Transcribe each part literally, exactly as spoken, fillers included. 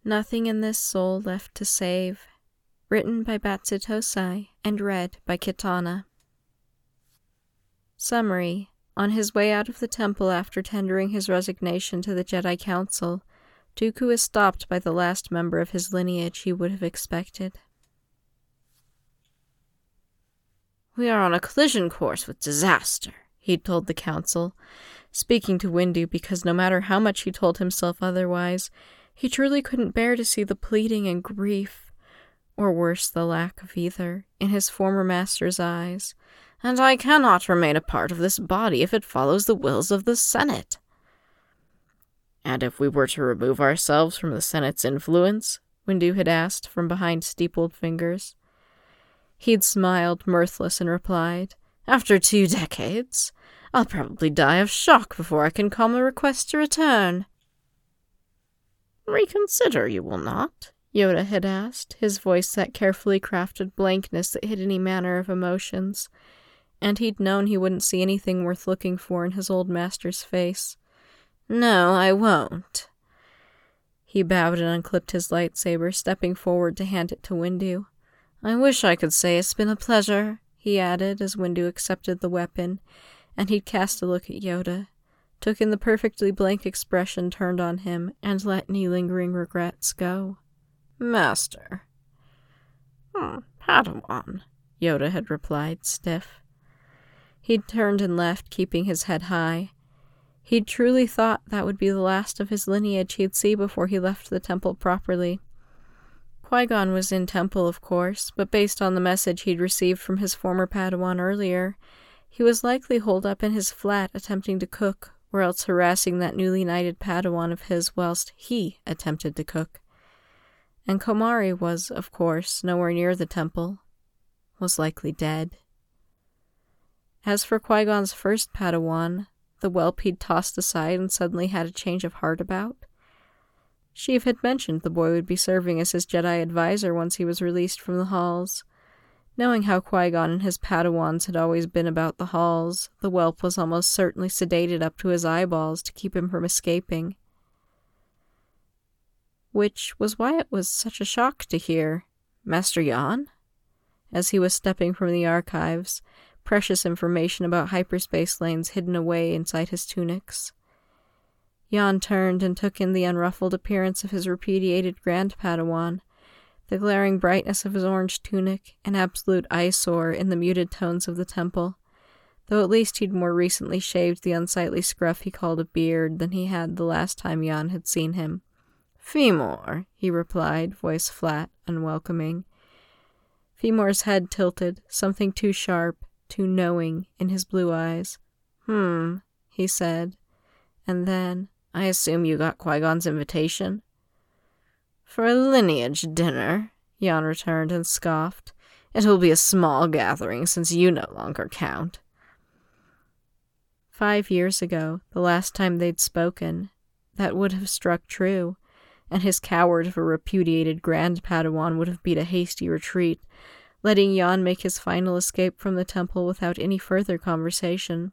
Nothing in this soul left to save. Written by Batsutosai and read by Kitana. Summary. On his way out of the temple after tendering his resignation to the Jedi Council, Dooku is stopped by the last member of his lineage he would have expected. "We are on a collision course with disaster," he told the council, speaking to Windu because no matter how much he told himself otherwise, he truly couldn't bear to see the pleading and grief, or worse, the lack of either, in his former master's eyes. "And I cannot remain a part of this body if it follows the wills of the Senate." "And if we were to remove ourselves from the Senate's influence?" Windu had asked from behind steepled fingers. He'd smiled, mirthless, and replied, "After two decades, I'll probably die of shock before I can calmly request to return." "Reconsider, you will not?" Yoda had asked, his voice that carefully crafted blankness that hid any manner of emotions, and he'd known he wouldn't see anything worth looking for in his old master's face. "No, I won't." He bowed and unclipped his lightsaber, stepping forward to hand it to Windu. "I wish I could say it's been a pleasure," he added as Windu accepted the weapon, and he'd cast a look at Yoda, took in the perfectly blank expression turned on him, and let any lingering regrets go. "Master." Hmm, "Padawan," Yoda had replied, stiff. He'd turned and left, keeping his head high. He'd truly thought that would be the last of his lineage he'd see before he left the temple properly. Qui-Gon was in temple, of course, but based on the message he'd received from his former Padawan earlier, he was likely holed up in his flat attempting to cook, or else harassing that newly knighted Padawan of his whilst he attempted to cook. And Komari was, of course, nowhere near the temple, was likely dead. As for Qui-Gon's first Padawan, the whelp he'd tossed aside and suddenly had a change of heart about, Sheev had mentioned the boy would be serving as his Jedi advisor once he was released from the halls. Knowing how Qui-Gon and his Padawans had always been about the halls, the whelp was almost certainly sedated up to his eyeballs to keep him from escaping. Which was why it was such a shock to hear, "Master Yan?" As he was stepping from the archives, precious information about hyperspace lanes hidden away inside his tunics. Yan turned and took in the unruffled appearance of his repudiated Grand Padawan, the glaring brightness of his orange tunic, an absolute eyesore in the muted tones of the temple, though at least he'd more recently shaved the unsightly scruff he called a beard than he had the last time Yan had seen him. "Femor," he replied, voice flat, unwelcoming. Femor's head tilted, something too sharp, too knowing, in his blue eyes. "Hmm," he said, and then, "I assume you got Qui-Gon's invitation?" "For a lineage dinner," Yan returned and scoffed. "It will be a small gathering since you no longer count." Five years ago, the last time they'd spoken, that would have struck true, and his coward of a repudiated Grand Padawan would have beat a hasty retreat, letting Yan make his final escape from the temple without any further conversation.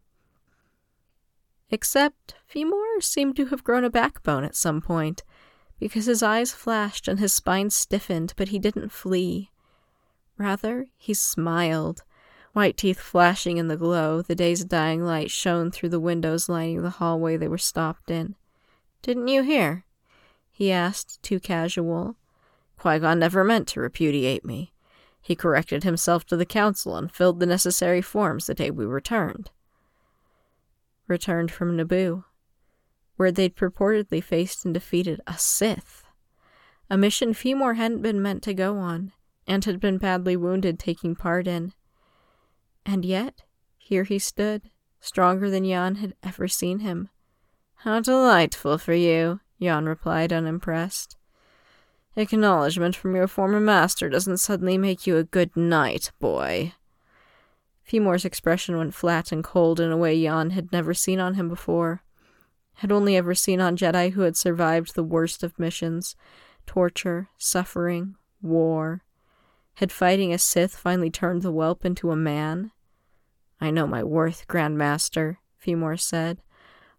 Except Femor seemed to have grown a backbone at some point, because his eyes flashed and his spine stiffened, but he didn't flee. Rather, he smiled, white teeth flashing in the glow. The day's dying light shone through the windows lining the hallway they were stopped in. "Didn't you hear?" he asked, too casual. "Qui-Gon never meant to repudiate me. He corrected himself to the council and filled the necessary forms the day we returned." Returned from Naboo, where they'd purportedly faced and defeated a Sith, a mission Femor hadn't been meant to go on, and had been badly wounded taking part in. And yet, here he stood, stronger than Yan had ever seen him. "How delightful for you," Yan replied, unimpressed. "Acknowledgement from your former master doesn't suddenly make you a good knight, boy." Femor's expression went flat and cold in a way Yan had never seen on him before, had only ever seen on Jedi who had survived the worst of missions, torture, suffering, war. Had fighting a Sith finally turned the whelp into a man? "I know my worth, Grand Master," Femor said,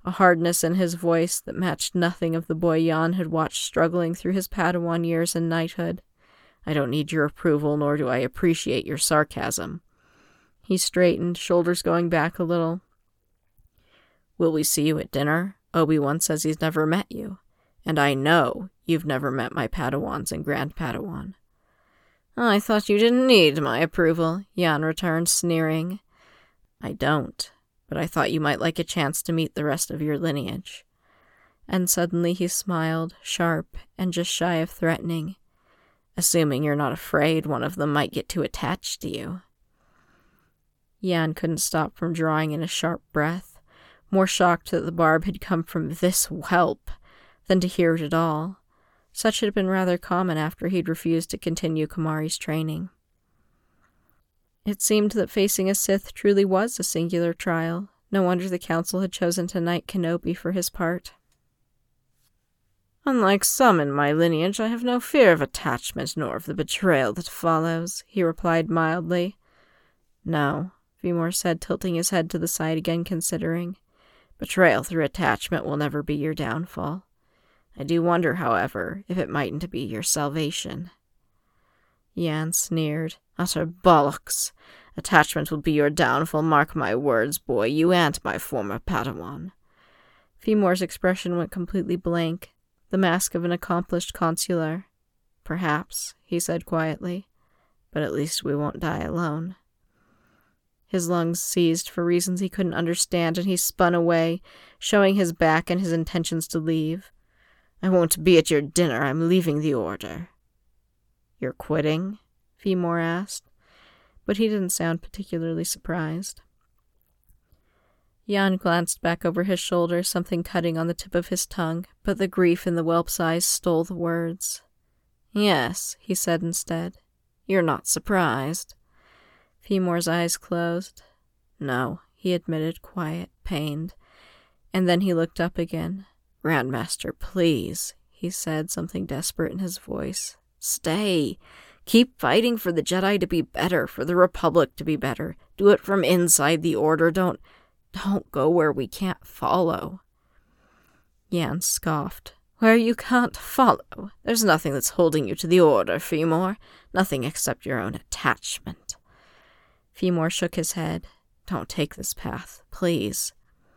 a hardness in his voice that matched nothing of the boy Jan had watched struggling through his Padawan years in knighthood. "I don't need your approval, nor do I appreciate your sarcasm." He straightened, shoulders going back a little. "Will we see you at dinner? Obi-Wan says he's never met you. And I know you've never met my Padawans and Grand Padawan." "I thought you didn't need my approval," Jan returned, sneering. "I don't, but I thought you might like a chance to meet the rest of your lineage." And suddenly he smiled, sharp and just shy of threatening. "Assuming you're not afraid one of them might get too attached to you." Jan couldn't stop from drawing in a sharp breath, more shocked that the barb had come from this whelp than to hear it at all. Such had been rather common after he'd refused to continue Kamari's training. It seemed that facing a Sith truly was a singular trial. No wonder the Council had chosen to knight Kenobi for his part. "Unlike some in my lineage, I have no fear of attachment nor of the betrayal that follows," he replied mildly. "No," Vemore said, tilting his head to the side again, considering. "Betrayal through attachment will never be your downfall. I do wonder, however, if it mightn't be your salvation." Jan sneered. "Utter bollocks. Attachment will be your downfall, mark my words, boy, you and my former Padawan." Vemore's expression went completely blank, the mask of an accomplished consular. "Perhaps," he said quietly, "but at least we won't die alone." His lungs seized for reasons he couldn't understand, and he spun away, showing his back and his intentions to leave. "I won't be at your dinner. I'm leaving the Order." "You're quitting?" Vemore asked, but he didn't sound particularly surprised. Jan glanced back over his shoulder, something cutting on the tip of his tongue, but the grief in the whelp's eyes stole the words. "Yes," he said instead. "You're not surprised." Vemore's eyes closed. "No," he admitted, quiet, pained, and then he looked up again. "Grandmaster, please," he said, something desperate in his voice. "Stay. Keep fighting for the Jedi to be better, for the Republic to be better. Do it from inside the Order. Don't, don't go where we can't follow." Jan scoffed. "Where you can't follow? There's nothing that's holding you to the Order, Vemore. Nothing except your own attachment." Vemore shook his head. "Don't take this path, please."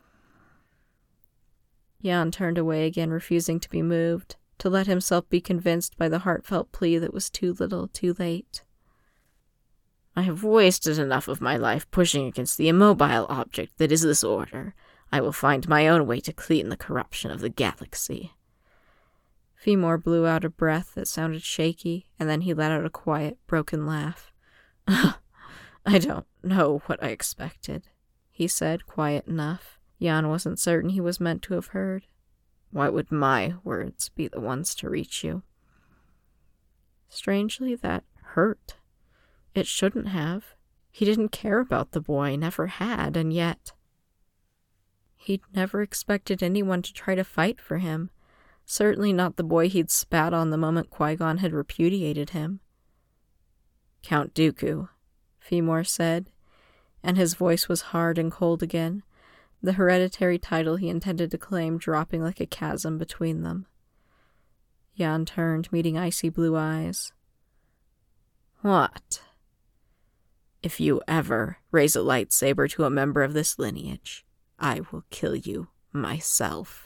Jan turned away again, refusing to be moved, to let himself be convinced by the heartfelt plea that was too little, too late. "I have wasted enough of my life pushing against the immobile object that is this Order. I will find my own way to clean the corruption of the galaxy." Vemore blew out a breath that sounded shaky, and then he let out a quiet, broken laugh. "I don't know what I expected," he said, quiet enough. Jan wasn't certain he was meant to have heard. "Why would my words be the ones to reach you?" Strangely, that hurt. It shouldn't have. He didn't care about the boy, never had, and yet... He'd never expected anyone to try to fight for him. Certainly not the boy he'd spat on the moment Qui-Gon had repudiated him. "Count Dooku," Vemore said, and his voice was hard and cold again, the hereditary title he intended to claim dropping like a chasm between them. Jan turned, meeting icy blue eyes. "What?" "If you ever raise a lightsaber to a member of this lineage, I will kill you myself."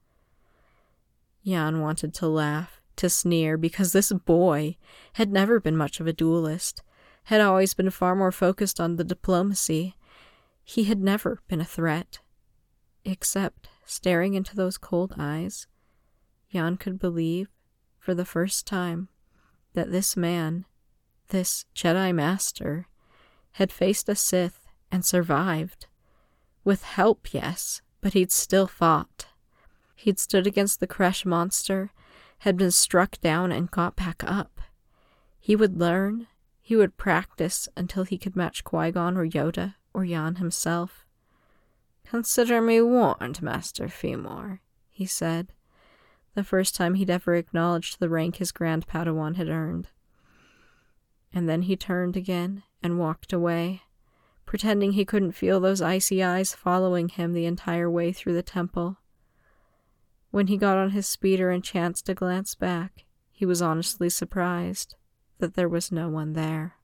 Jan wanted to laugh, to sneer, because this boy had never been much of a duelist, had always been far more focused on the diplomacy. He had never been a threat. Except, staring into those cold eyes, Jan could believe, for the first time, that this man, this Jedi Master, had faced a Sith and survived. With help, yes, but he'd still fought. He'd stood against the Kresh monster, had been struck down and got back up. He would learn, he would practice until he could match Qui-Gon or Yoda or Jan himself. "Consider me warned, Master Vemore," he said, the first time he'd ever acknowledged the rank his Grand Padawan had earned. And then he turned again and walked away, pretending he couldn't feel those icy eyes following him the entire way through the temple. When he got on his speeder and chanced to glance back, he was honestly surprised that there was no one there.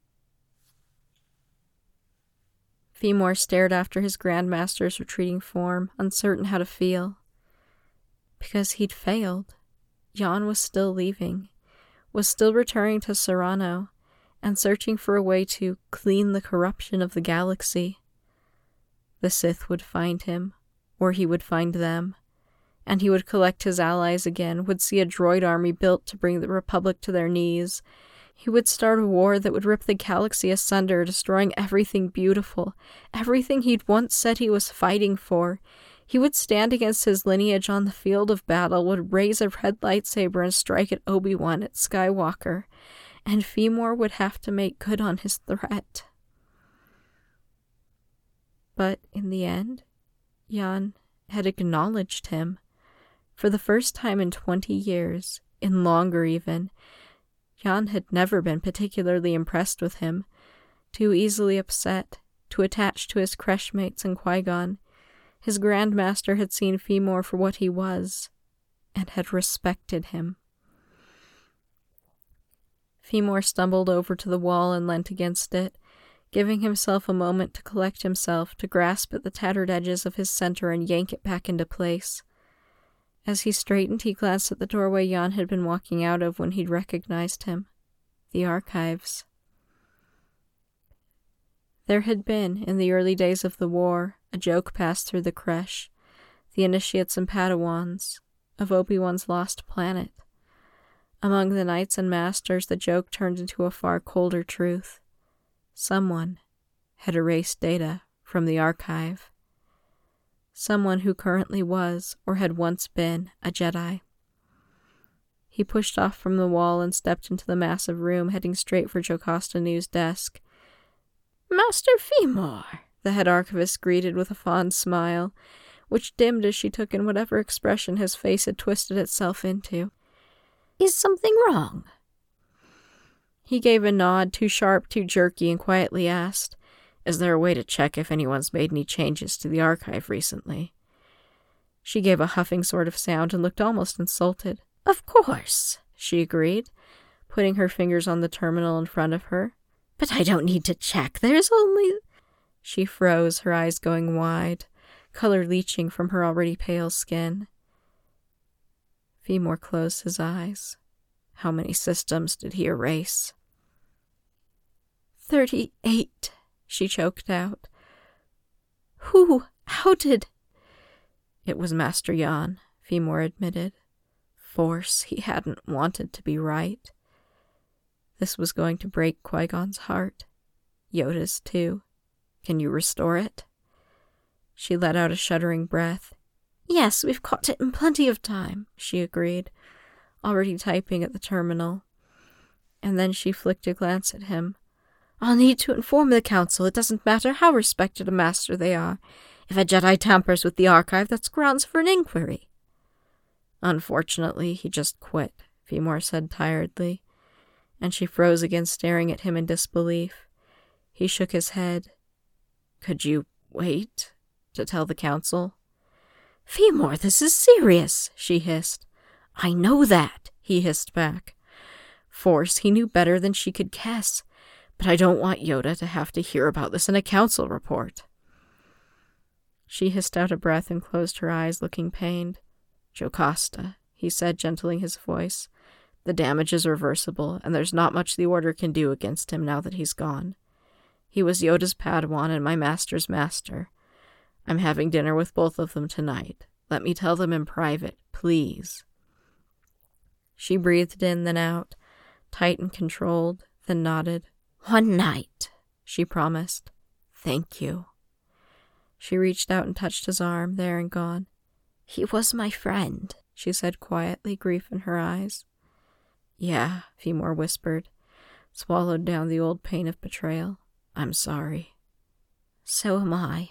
Fimor stared after his Grandmaster's retreating form, uncertain how to feel. Because he'd failed. Jan was still leaving, was still returning to Serrano, and searching for a way to clean the corruption of the galaxy. The Sith would find him, or he would find them, and he would collect his allies again, would see a droid army built to bring the Republic to their knees. He would start a war that would rip the galaxy asunder, destroying everything beautiful, everything he'd once said he was fighting for. He would stand against his lineage on the field of battle, would raise a red lightsaber and strike at Obi-Wan, at Skywalker, and Fimor would have to make good on his threat. But in the end, Jan had acknowledged him. For the first time in twenty years, in longer even, Jan had never been particularly impressed with him, too easily upset, too attached to his creshmates and Qui-Gon. His Grandmaster had seen Fimor for what he was, and had respected him. Fimor stumbled over to the wall and leant against it, giving himself a moment to collect himself, to grasp at the tattered edges of his center and yank it back into place. As he straightened, he glanced at the doorway Jan had been walking out of when he'd recognized him. The archives. There had been, in the early days of the war, a joke passed through the creche, the initiates and Padawans, of Obi-Wan's lost planet. Among the knights and masters, the joke turned into a far colder truth. Someone had erased data from the archive. Someone who currently was, or had once been, a Jedi. He pushed off from the wall and stepped into the massive room, heading straight for Jocasta Nu's desk. "Master Fimor," the head archivist greeted with a fond smile, which dimmed as she took in whatever expression his face had twisted itself into. "Is something wrong?" He gave a nod, too sharp, too jerky, and quietly asked, "Is there a way to check if anyone's made any changes to the archive recently?" She gave a huffing sort of sound and looked almost insulted. "Of course," she agreed, putting her fingers on the terminal in front of her. "But I don't need to check. There's only—" She froze, her eyes going wide, color leaching from her already pale skin. Fimor closed his eyes. How many systems did he erase? Thirty-eight, she choked out. Who? How did? It was Master Jan, Fimor admitted. Force he hadn't wanted to be right. This was going to break Qui-Gon's heart. Yoda's too. Can you restore it? She let out a shuddering breath. Yes, we've caught it in plenty of time, she agreed, already typing at the terminal. And then she flicked a glance at him. I'll need to inform the Council. It doesn't matter how respected a master they are. If a Jedi tampers with the archive, that's grounds for an inquiry. Unfortunately, he just quit, Fimor said tiredly, and she froze again, staring at him in disbelief. He shook his head. Could you wait to tell the Council? Fimor, this is serious, she hissed. I know that, he hissed back. Force, he knew better than she could guess, but I don't want Yoda to have to hear about this in a Council report. She hissed out a breath and closed her eyes, looking pained. Jocasta, he said, gentling his voice. The damage is reversible, and there's not much the Order can do against him now that he's gone. He was Yoda's Padawan and my master's master. I'm having dinner with both of them tonight. Let me tell them in private, please. She breathed in, then out, tight and controlled, then nodded. One night, she promised. Thank you. She reached out and touched his arm, there and gone. He was my friend, she said quietly, grief in her eyes. Yeah, Fimor whispered, swallowed down the old pain of betrayal. I'm sorry. So am I.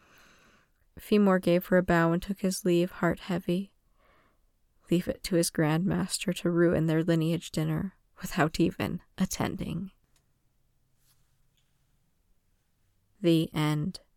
Fimor gave her a bow and took his leave, heart heavy. Leave it to his Grandmaster to ruin their lineage dinner without even attending. The end.